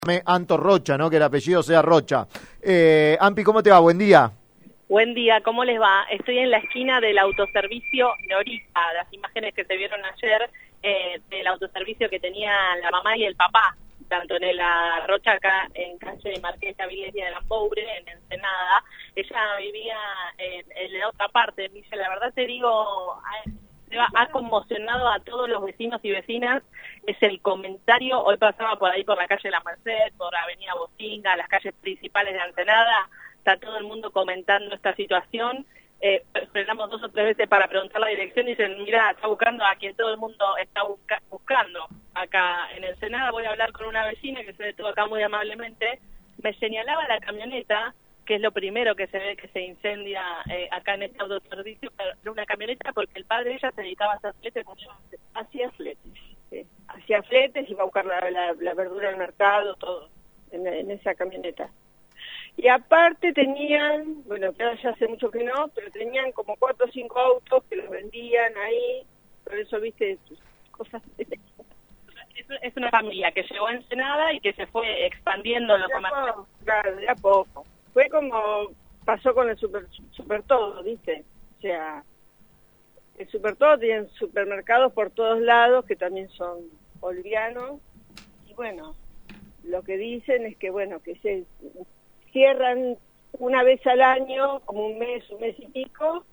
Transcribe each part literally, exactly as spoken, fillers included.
Anto Rocha, ¿no? Que el apellido sea Rocha. Eh, Ampi, ¿cómo te va? Buen día. Buen día, ¿cómo les va? Estoy en la esquina del autoservicio Norita, las imágenes que se vieron ayer eh, del autoservicio que tenía la mamá y el papá, tanto en la Rocha acá en calle Marqués de Avilés y de Lamboure, en Ensenada. Ella vivía en, en la otra parte, dice, la verdad te digo, ha, ha conmocionado a todos los vecinos y vecinas, es el comentario, hoy pasaba por ahí por la calle La Merced, por Avenida Bocinga, las calles principales de Ensenada, está todo el mundo comentando esta situación. Eh, frenamos dos o tres veces para preguntar la dirección y dicen, mira, está buscando a quien todo el mundo está busca buscando acá en Ensenada. Voy a hablar con una vecina que se detuvo acá muy amablemente. Me señalaba la camioneta, que es lo primero que se ve que se incendia eh, acá en este autoservicio, pero una camioneta porque el padre de ella se dedicaba a hacer fletes. Hacía fletes, sí. Hacía fletes, iba a buscar la, la, la verdura al mercado, todo, en, en esa camioneta. Y aparte tenían, bueno, claro, ya hace mucho que no, pero tenían como cuatro o cinco autos que los vendían ahí, por eso, viste, cosas... Es una familia que llegó a Ensenada y que se fue expandiendo los comercios. Claro, de a poco. Fue como pasó con el super, super todo, ¿viste? O sea, el super todo tienen supermercados por todos lados que también son bolivianos. Y bueno, lo que dicen es que, bueno, que se cierran una vez al año, como un mes, un mes y pico,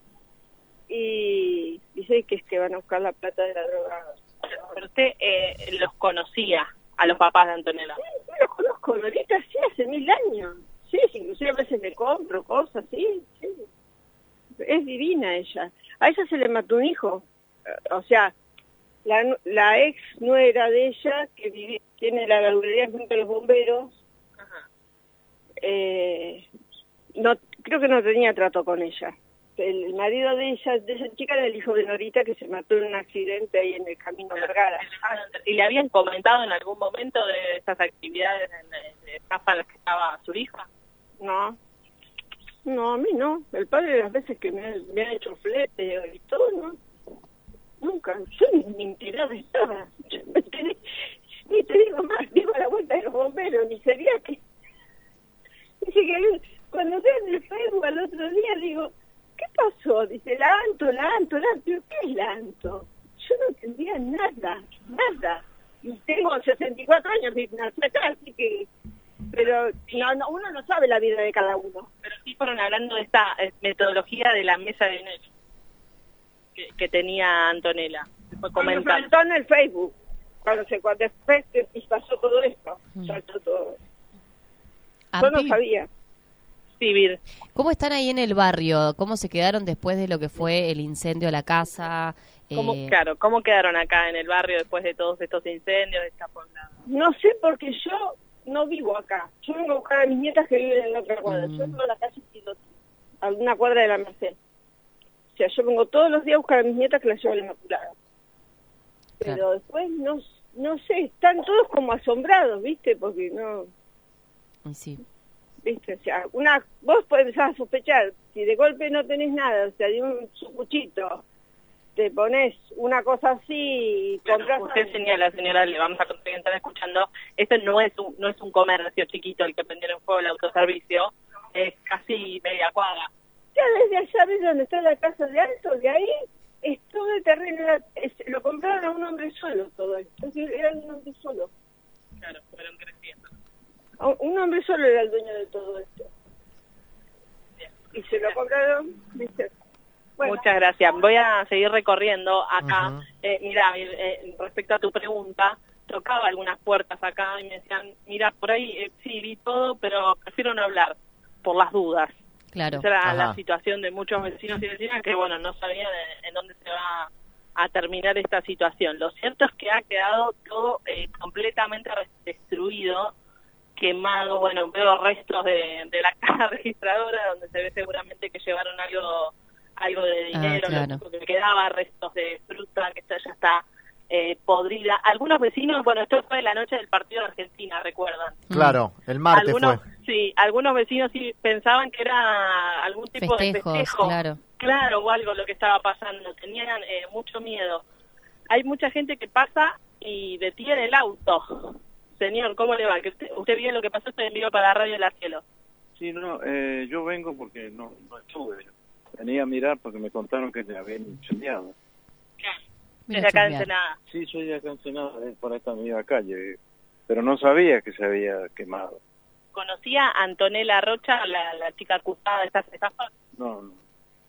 y dicen que es que van a buscar la plata de la droga. Pero usted eh, los conocía a los papás de Antonella. Sí, los conozco, ahorita sí, hace mil años. Sí, inclusive a veces le compro cosas, sí, sí. Es divina ella. A ella se le mató un hijo. O sea, la, la ex nuera de ella, que vive, tiene la verdulería junto a los bomberos, Ajá. Eh, no, creo que no tenía trato con ella. El marido de ella, de esa chica, era el hijo de Norita, que se mató en un accidente ahí en el Camino Vergara. ¿Y le habían comentado en algún momento de estas actividades de estafa en las que estaba su hija? No, no, a mí no. El padre de las veces que me, ha, me ha hecho flete y todo, no. Nunca. Yo ni, ni enterada estaba. Yo me enteré, ni te digo más, digo a la vuelta de los bomberos, ni sería que... Dice que cuando veo en el Facebook al otro día, digo... ¿Qué pasó? Dice, la Anto, la Anto, la Anto. ¿Qué es la Anto? Yo no entendía nada, nada. Y tengo sesenta y cuatro años, nací acá, así que... Pero no, no, uno no sabe la vida de cada uno. Pero sí fueron hablando de esta metodología de la mesa de noche que, que tenía Antonella. Fue comentando en el Facebook, cuando se cuando después y pasó todo esto, mm. saltó todo. Yo no sabía. Vivir. ¿Cómo están ahí en el barrio? ¿Cómo se quedaron después de lo que fue el incendio a la casa? ¿Cómo, eh... Claro, ¿cómo quedaron acá en el barrio después de todos estos incendios, de esta poblada? No sé, porque yo no vivo acá. Yo vengo a buscar a mis nietas que viven en la otra cuadra. Mm. Yo vivo en la calle Piloto, a una cuadra de la Merced. O sea, yo vengo todos los días a buscar a mis nietas que las llevo a la Inmaculada. Pero claro. Después no, no sé, están todos como asombrados, ¿viste? Porque no... Sí. ¿Viste? O sea, una, vos podés empezar a sospechar, si de golpe no tenés nada, o sea, de un sucuchito, te pones una cosa así y compras... Bueno, usted señala, señora, le vamos a contar que están escuchando, esto no es un, no es un comercio chiquito el que prendieron fuego el autoservicio, es casi media cuadra. Ya desde allá, ¿ves dónde está la casa de Alto? De ahí es todo el terreno, era, es, lo compraron a un hombre solo todo esto, era un hombre solo. Claro, fueron creciendo. Un hombre solo era el dueño de todo esto. Bien. Y se lo compraron, ¿viste? Bueno. Muchas gracias. Voy a seguir recorriendo acá. Uh-huh. eh, mira, eh, respecto a tu pregunta, tocaba algunas puertas acá y me decían, mira, por ahí eh, sí vi todo, pero prefiero no hablar, por las dudas. Claro. Esa era Ajá. la situación de muchos vecinos y vecinas que, bueno, no sabían en, en dónde se va a terminar esta situación. Lo cierto es que ha quedado todo eh, completamente destruido, quemado. Bueno, veo restos de, de la caja registradora donde se ve seguramente que llevaron algo algo de dinero, ah, claro. Lo que quedaba, restos de fruta que ya está eh, podrida. Algunos vecinos, bueno, esto fue la noche del partido de Argentina, ¿recuerdan? Claro, el martes algunos, fue. Sí, algunos vecinos sí pensaban que era algún tipo Festejos, de festejo. Claro. Claro, o algo lo que estaba pasando. Tenían eh, mucho miedo. Hay mucha gente que pasa y detiene el auto. Señor, ¿cómo le va? Que usted, usted vio lo que pasó, estoy en vivo para Radio La Cielo. Sí, no, eh, yo vengo porque no, no estuve. Venía a mirar porque me contaron que se habían incendiado. Desde acá de Ensenada. Sí, soy de acá de Ensenada, por esta misma calle, pero no sabía que se había quemado. ¿Conocía a Antonella Rocha, la, la chica acusada de estas estafas? No, no.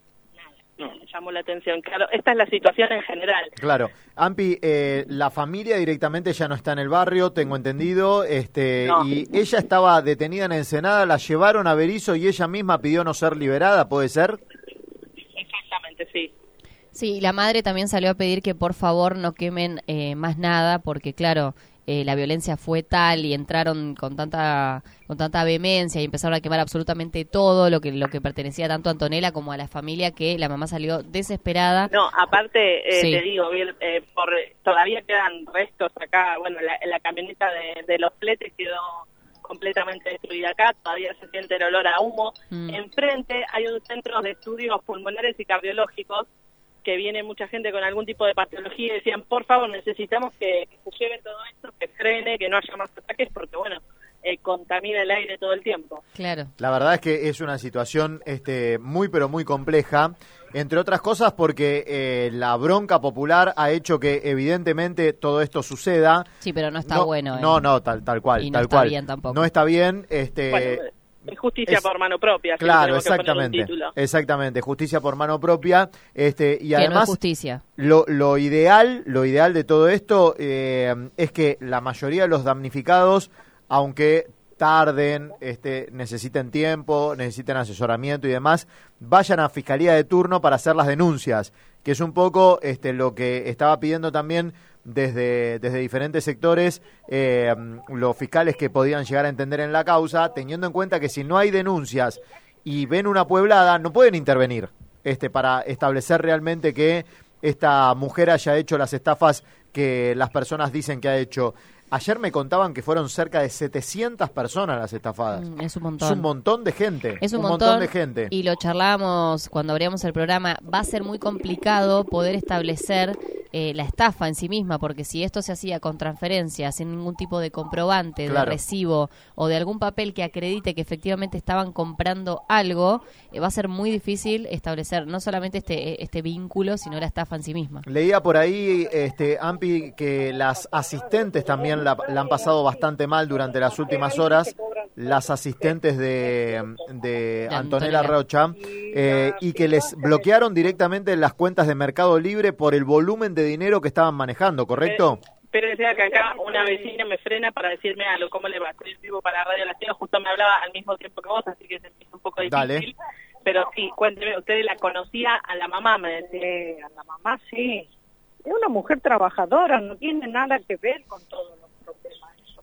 No. Me llamó la atención. Claro, esta es la situación en general. Claro. Ampi, eh, la familia directamente ya no está en el barrio, tengo entendido, este, no. y ella estaba detenida en Ensenada, la llevaron a Berisso y ella misma pidió no ser liberada, ¿puede ser? Exactamente, sí. Sí, la madre también salió a pedir que por favor no quemen eh, más nada, porque claro, eh, la violencia fue tal y entraron con tanta con tanta vehemencia y empezaron a quemar absolutamente todo lo que lo que pertenecía tanto a Antonella como a la familia, que la mamá salió desesperada. No, aparte, eh, sí. te digo, bien, eh, por, todavía quedan restos acá, bueno, la, la camioneta de, de los fletes quedó completamente destruida acá, todavía se siente el olor a humo. Mm. Enfrente hay un centro de estudios pulmonares y cardiológicos, que viene mucha gente con algún tipo de patología y decían, por favor, necesitamos que, que se lleve todo esto, que frene, que no haya más ataques, porque bueno, eh, contamina el aire todo el tiempo. Claro. La verdad es que es una situación este, muy pero muy compleja, entre otras cosas porque eh, la bronca popular ha hecho que evidentemente todo esto suceda. Sí, pero no está no, bueno. Eh. No, no, tal, tal cual. Y no tal está cual. bien tampoco. No está bien. Este, bueno, es justicia es, por mano propia. Claro, exactamente. Exactamente, justicia por mano propia. Este, y además, que no es justicia. Lo, lo ideal, lo ideal de todo esto eh, es que la mayoría de los damnificados, aunque tarden, este, necesiten tiempo, necesiten asesoramiento y demás, vayan a Fiscalía de turno para hacer las denuncias, que es un poco este, lo que estaba pidiendo también desde, desde diferentes sectores eh, los fiscales que podían llegar a entender en la causa, teniendo en cuenta que si no hay denuncias y ven una pueblada, no pueden intervenir este, para establecer realmente que esta mujer haya hecho las estafas que las personas dicen que ha hecho. Ayer me contaban que fueron cerca de setecientas personas las estafadas. Mm, es un montón. Es un montón de gente. Es un, un montón, montón de gente. Y lo charlábamos cuando abríamos el programa. Va a ser muy complicado poder establecer eh, la estafa en sí misma, porque si esto se hacía con transferencias, sin ningún tipo de comprobante, claro. de recibo o de algún papel que acredite que efectivamente estaban comprando algo, eh, va a ser muy difícil establecer no solamente este este vínculo, sino la estafa en sí misma. Leía por ahí, este, Ampi, que las asistentes también La, la han pasado bastante mal durante las últimas horas, las asistentes de, de Antonella Rocha, eh, y que les bloquearon directamente las cuentas de Mercado Libre por el volumen de dinero que estaban manejando, ¿correcto? Pero decía que acá una vecina me frena para decirme algo, ¿cómo le va? Estoy vivo para Radio La Cielo, justo me hablaba al mismo tiempo que vos, así que se me hizo un poco difícil. Dale. Pero sí, cuénteme, ¿usted la conocía a la mamá? Me decía. Eh, a la mamá sí. Es una mujer trabajadora, no tiene nada que ver con todos los problemas. Eso.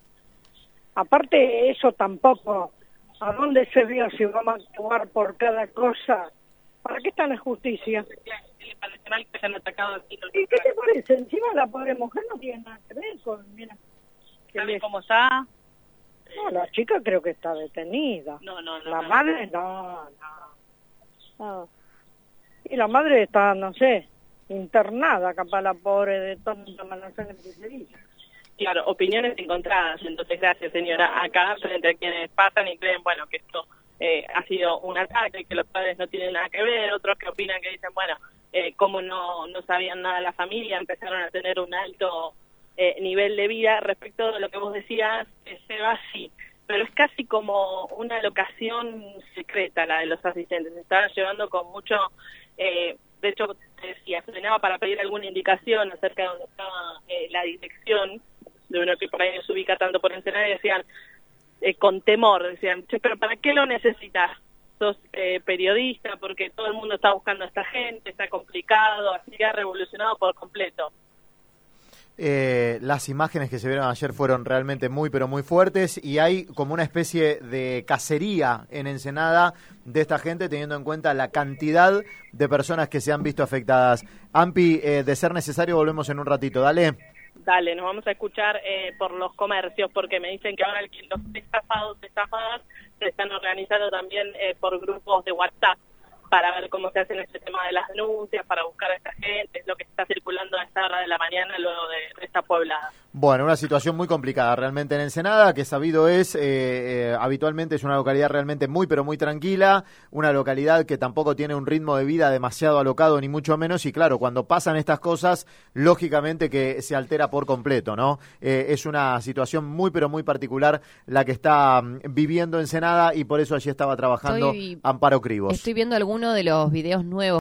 Aparte, eso tampoco, ¿a dónde se vio si vamos a actuar por cada cosa? ¿Para qué está la justicia? ¿Qué le parece mal que se han atacado aquí? ¿Y qué te parece? Encima la pobre mujer no tiene nada que ver con... Mira, ¿Sabe les... cómo está? No, la chica creo que está detenida. No, no, no. La no, madre, no, no, no. Y la madre está, no sé... internada, capaz la pobre de tanta mala sangre que se dice. Claro, opiniones encontradas, entonces gracias señora, acá frente a quienes pasan y creen, bueno, que esto eh, ha sido un ataque, que los padres no tienen nada que ver, otros que opinan que dicen, bueno, eh, como no, no sabían nada de la familia, empezaron a tener un alto eh, nivel de vida. Respecto de lo que vos decías, eh, Seba, sí, pero es casi como una locación secreta la de los asistentes, se estaban llevando con mucho... Eh, de hecho, te decía, frenaba para pedir alguna indicación acerca de dónde estaba eh, la dirección de uno que por ahí no se ubica tanto por Ensenada, y decían, eh, con temor, decían, che, pero ¿para qué lo necesitas? Sos eh, periodista, porque todo el mundo está buscando a esta gente, está complicado, así que ha revolucionado por completo. Eh, las imágenes que se vieron ayer fueron realmente muy pero muy fuertes y hay como una especie de cacería en Ensenada de esta gente, teniendo en cuenta la cantidad de personas que se han visto afectadas. Ampi, eh, de ser necesario volvemos en un ratito, dale. Dale, nos vamos a escuchar eh, por los comercios, porque me dicen que ahora los estafados, estafadas se están organizando también eh, por grupos de WhatsApp para ver cómo se hacen este tema de las denuncias, para buscar a esta gente, es lo que está circulando a esta hora de la mañana luego de, de esta poblada. Bueno, una situación muy complicada realmente en Ensenada, que sabido es, eh, eh, habitualmente es una localidad realmente muy pero muy tranquila, una localidad que tampoco tiene un ritmo de vida demasiado alocado ni mucho menos, y claro, cuando pasan estas cosas, lógicamente que se altera por completo, ¿no? Eh, es una situación muy pero muy particular la que está um, viviendo Ensenada, y por eso allí estaba trabajando Estoy, Amparo Cribos. Estoy viendo alguno de los videos nuevos